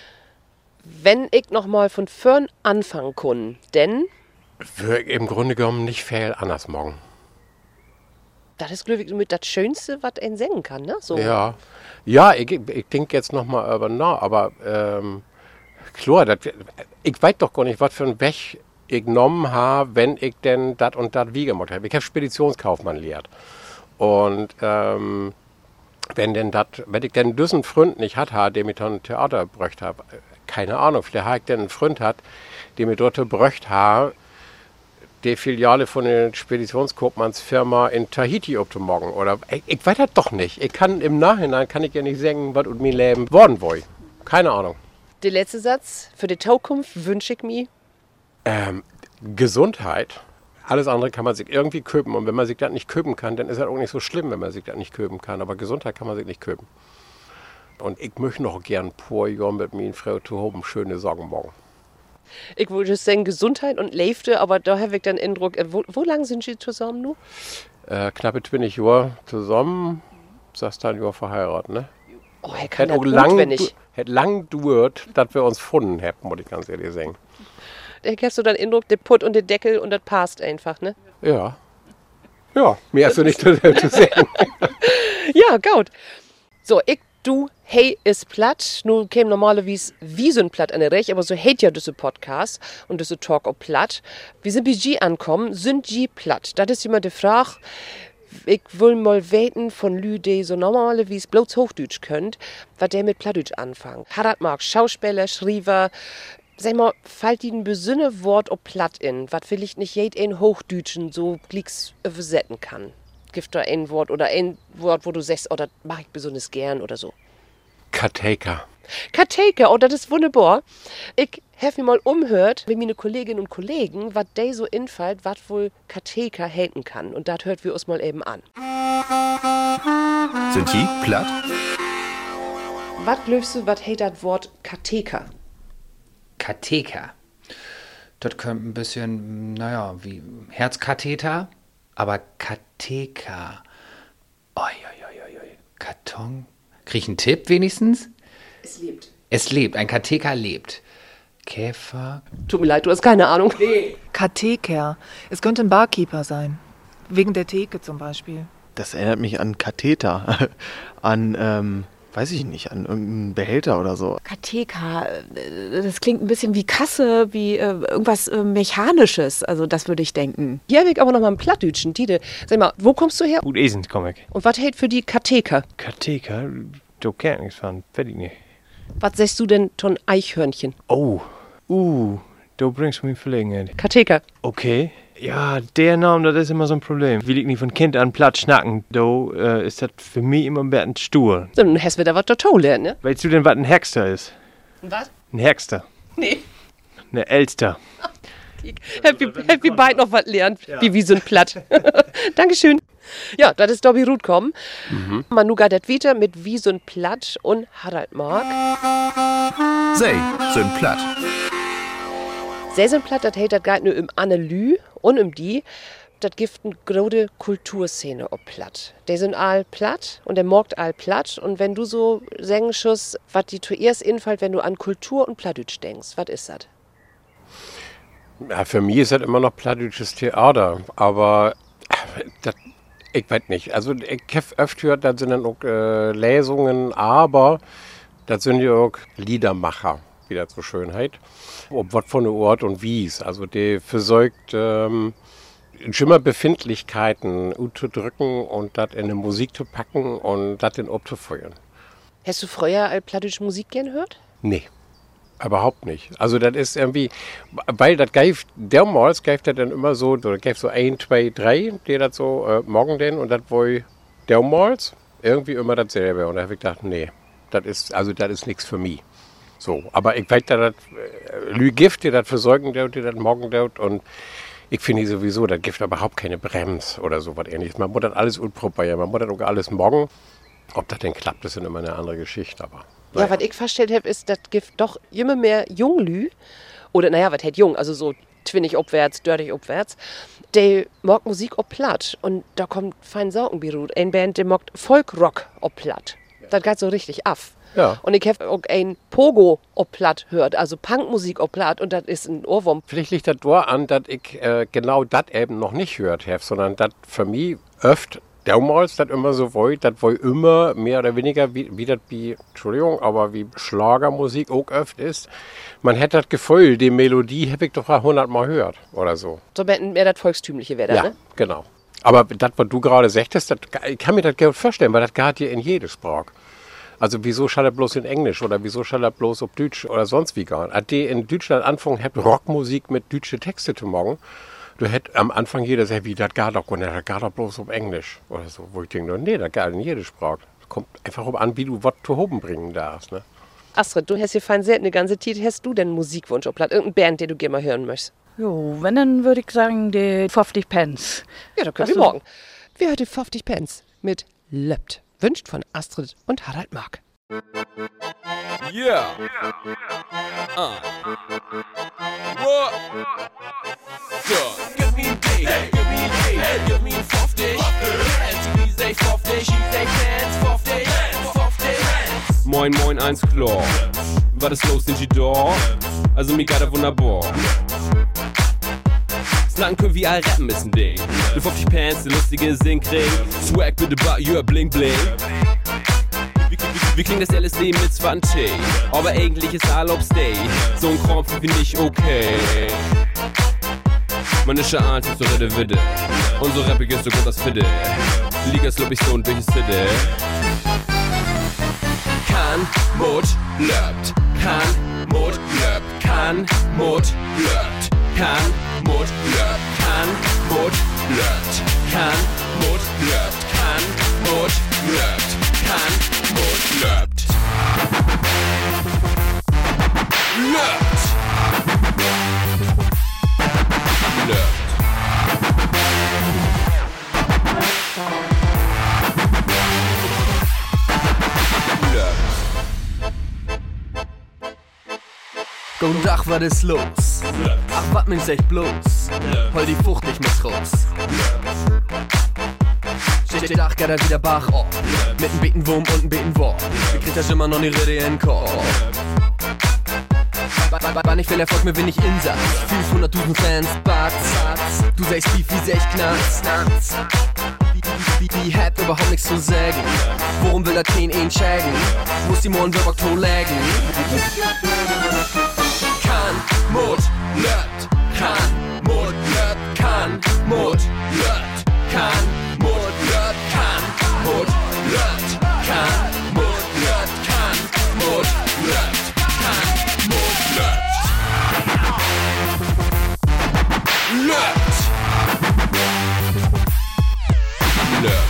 Wenn ich noch mal von vorn anfangen kann, denn Würde ich im Grunde genommen nicht viel anders morgen. das ist, glaube ich, mit das Schönste, was ein singen kann, ne? So. Ja, ja, ich, ich denke jetzt nochmal über nach, aber ähm, klar, dat, ich weiß doch gar nicht, was für einen Weg ich genommen habe, wenn ich denn das und das wie gemacht habe. Ich habe Speditionskaufmann lehrt. Und ähm, wenn denn dat, wenn ich denn diesen Freund nicht hatte, der mit einem Theater bröcht habe, keine Ahnung, vielleicht habe ich denn einen Freund hat, der mit dort bröcht habe, die Filiale von der Speditionskaufmannsfirma in Tahiti ob morgen. Oder ich, ich weiß das doch nicht. Ich kann im Nachhinein kann ich ja nicht sagen, was aus meinem Leben worden war. Keine Ahnung. Der letzte Satz, für die Zukunft wünsche ich mir Ähm, Gesundheit. Alles andere kann man sich irgendwie köpen. Und wenn man sich das nicht köpen kann, dann ist das auch nicht so schlimm, wenn man sich das nicht köpen kann. Aber Gesundheit kann man sich nicht köpen. Und ich möchte noch gern paar Jahre mit meiner Frau zu haben, schöne Sorgen morgen. Ich würde sagen Gesundheit und Leifte, aber da habe ich dann den Eindruck, äh, wo, wo lange sind Sie zusammen nun? Äh, knappe zwanzig Jahre zusammen, sagst du ein Jahr verheiratet, ne? Oh, er kann Hätte auch das lang, gut, wenn ich... hätte lang gedauert, dass wir uns gefunden hätten, muss ich ganz ehrlich sagen. Da hast du dann den Eindruck, der Put und der Deckel und das passt einfach, ne? Ja. Ja, mehr hast du nicht zu sagen. Ja, gut. So, ich, du, hey, ist platt. Nun käme normalerweise wie so ein Platt an der Recht, aber so hält ja diese Podcast und diese Talk auch platt. Wir sind bei G ankommen, sind G platt. Das ist immer die Frage. Ich will mal weten von Lü, die so normalerweise bloß Hochdeutsch könnt, was der mit Plattdeutsch anfangen. Harald Marx, Schauspieler, Schriever. Sag mal, fällt Ihnen ein besonderes Wort ob platt in, was vielleicht nicht jeder in Hochdeutschen so glicks übersetzen kann? Gibt da ein Wort oder ein Wort, wo du sagst, oh, das mache ich besonders gern oder so? Kateka. Kateka, oh, das ist wunderbar. Ich habe mir mal umhört, mit meine Kolleginnen und Kollegen, was die so infällt, was wohl Kateka halten kann. Und das hört wir uns mal eben an. Sind die platt? Was glaubst du, was hält das Wort Kateka? Katheter. Das könnte ein bisschen, naja, wie Herzkatheter, aber Katheter. Oi, oi, oi, oi. Karton. Krieg ich einen Tipp wenigstens? Es lebt. Es lebt, ein Katheter lebt. Käfer. Tut mir leid, du hast keine Ahnung. Katheker. Es könnte ein Barkeeper sein. Wegen der Theke zum Beispiel. Das erinnert mich an Katheter. An, ähm, weiß ich nicht, an irgendeinem Behälter oder so. Katheka, das klingt ein bisschen wie Kasse, wie äh, irgendwas äh, Mechanisches. Also das würde ich denken. Hier habe ich aber noch mal ein Plattdütschen. Tide, sag mal, wo kommst du her? Gut Esens komm ich. Und was hält für die Katheka? Katheka? Du kennst nichts von, fertig nicht. Was sagst du denn von Eichhörnchen? Oh, uh, du bringst mich in Verlegenheit. Katheka. Okay. Ja, der Name, das ist immer so ein Problem. Will ich nicht von Kind an platt schnacken, do äh, ist das für mich immer ein bisschen stur. Dann hast du da was total lernen, ne? Weißt du denn, was ein Hexter ist? Was? Ein Hexter. Nee. Eine Elster. Happy, happy bald noch was lernen, ja. wie, wie so ein Platt. Dankeschön. Ja, das ist Dobby Ruth kommen. Mhm. Manu geht das wieder mit wie so ein Platt und Harald Mark. Sei, so ein Platt. Sei so ein Platt, das hält das geht nur im Analy und um die. Das gibt eine große Kulturszene ob Platt. Der sind all platt und der morgt all platt. Und wenn du so sagen schuss, was die zuerst infällt, wenn du an Kultur und Plattdeutsch denkst, was ist das? Ja, für mich ist das immer noch plattdeutsches Theater, aber das, ich weiß nicht. Also ich habe öfter gehört, das sind dann auch äh, Lesungen, aber das sind ja auch Liedermacher, wie das so schön heißt. Ob was von der Ort und wie's. Also die versorgt ähm, immer Befindlichkeiten zu drücken und das in die Musik zu packen und das in abzufeuern. Hast du früher all plattdeutsche Musik gern gehört? Nee. Überhaupt nicht. Also das ist irgendwie, weil das geift, damals geift das dann immer so, oder geift so ein, zwei, drei, die das so äh, morgen denn und das wohl damals irgendwie immer dasselbe. Und da habe ich gedacht, nee, das ist, also das ist nichts für mich. So, aber ich weiß, dass das äh, Lügift, die das versorgen, die das morgen dort und ich finde sowieso, das gibt überhaupt keine Brems oder so was ähnliches. Man muss das alles unprobieren, man muss das auch alles morgen. Ob das denn klappt, ist dann immer eine andere Geschichte, aber... Ja, was ich festgestellt habe, ist, das gibt doch immer mehr Junglü, oder naja, was hält jung, also so twinnig abwärts, dörrig abwärts, der mag Musik ob platt. Und da kommt fein Saugenbirut, ein Band, der mag Folkrock ob platt. Das geht so richtig af. Ja. Und ich habe auch ein Pogo ob platt hört, also Punkmusik ob platt, und das ist ein Ohrwurm. Vielleicht liegt das daran, dass ich äh, genau das eben noch nicht gehört habe, sondern das für mich öfter damals das immer so war, das war immer mehr oder weniger, wie, wie das wie, Entschuldigung, aber wie Schlagermusik auch oft ist. Man hätte das Gefühl, die Melodie habe ich doch hundertmal gehört oder so. So mehr das Volkstümliche wäre das, ja, ne? Genau. Aber das, was du gerade sagtest, das, ich kann mir das gut vorstellen, weil das geht hier in jede Sprache. Also wieso schall das bloß in Englisch oder wieso schall das bloß auf Deutsch oder sonst wie gar nicht. Als die in Deutschland anfangen, hat Rockmusik mit deutschen Texten zu machen, du hättest am Anfang jeder gesagt, wie, das geht doch gar nicht, das geht doch bloß auf Englisch oder so. Wo ich denke, nee, das geht in jede Sprache. Kommt einfach an, wie du was zu oben bringen darfst, ne? Astrid, du hast hier fein selten eine ganze Zeit. Hast du denn einen Musikwunsch ob platt? Irgendeine Band, den du gerne mal hören möchtest? Jo, wenn, dann würde ich sagen, die fünfzig Pence. Ja, da können wir morgen. Wir hören die fünfzig Pence mit Löppt. Wünscht von Astrid und Harald Mark. Yeah. Uh. What? So, give me a day, give me a day, give me fifty. And she say fifty, she say pants, fifty, fifty. Moin, moin, eins klar. Was ist los, sind die da? Also mir gerade wunderbar. Snacken können wir all rappen ist ein Ding. Du fünfzig Pants, der lustige Singkring. Swag with the butt, you're bling bling. Wie klingt das L S D mit zwanzig? Aber eigentlich ist all ob Stay. So ein Kram finde ich okay. Man ist schon alt, so redde Widde. Und so rappig ist so gut das Fidde. Liga ist, glaub ich, so ein durches City. Kann, Mut, löppt. Kann, Mut, löppt. Kann, Mut, löppt. Kann, Mut, löppt. Kann, Mut, löppt. Kann, Mut, löppt. Kann, Mut, löppt. Kann, Mut, löppt. Löppt. Löppt. Guten Tag, was ist los? Ach, was meinst echt bloß? Hol die Frucht nicht mehr raus. Steht Dach, geht er wieder Bach auf. Mit einem Betenwurm und einem Betenwurm. Wie kriegt das immer noch die Rede in den Kopf? Wann ich will Erfolg, mir bin ich Insatz. fünfhunderttausend Fans, Batz. Du sagst Beef, wie sech Knacks. Die, die hat überhaupt nichts zu sagen. Warum will das kein ein schägen? Muss die morgen wirklich to lägen? Kann, Mut, löbt. Kann, Mut, löbt. Kann, Mut, löbt. Kann, Mut, löbt. Kann, Mut, löbt. Kann, Mut, löbt. Kann, Mut, löbt. Kann, Mut, löbt. Löbt. Löbt.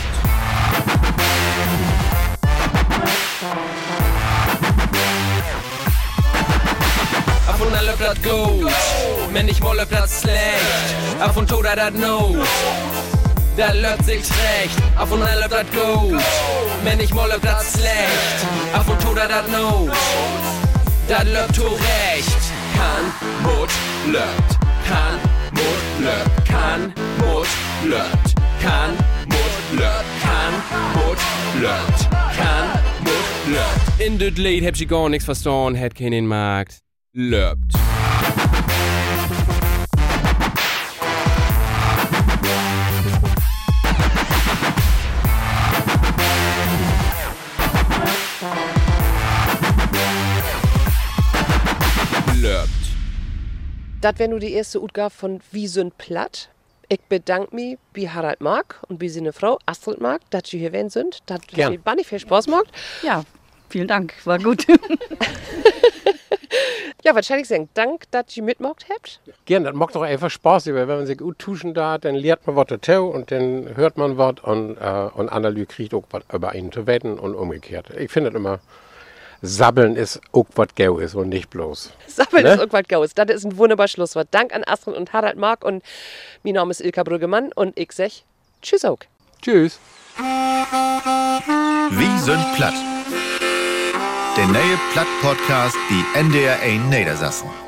Af und an löbt dat gut, men ich mal löbt dat schlecht. Af und to dat dat no, dat löbt sich recht. Af und an löbt dat gut, men ich mal löbt dat schlecht. Af und to dat dat no, dat löbt to recht. Kann, Mut, löbt. Kann, Mut, löbt. Kann, Mut, löbt. Kann, Mut, löbt. Kann, Mut, löbt. Kann, Mut, löbt. In dit Lied heb je gar nichts verstaan, het keinen Markt. Löbt. Löbt. Das wäre nur die erste Utgabe von Wie sind platt. Ich bedanke mich bei Harald Mark und bei seiner Frau Astrid Mark, dass Sie hier wären sind. Das Gern. hat mir viel Spaß gemacht. Ja, vielen Dank, war gut. Ja, wahrscheinlich sagen, Dank, dass Sie mitgemacht habt. Gern, das macht doch einfach Spaß, weil wenn man sich gut tuschen da, dann lernt man was dazu und dann hört man was und, äh, und andere Leute kriegt auch was über einen zu wetten und umgekehrt. Ich finde das immer, Sabbeln ist auch was Gau ist und nicht bloß. Sabbeln Ne? ist irgendwas Gaues. Das ist ein wunderbares Schlusswort. Dank an Astrid und Harald Mark und mein Name ist Ilka Brüggemann und ich sag Tschüss auch. Tschüss. Wie sind platt? Der neue Platt-Podcast, die N D R eins Niedersachsen.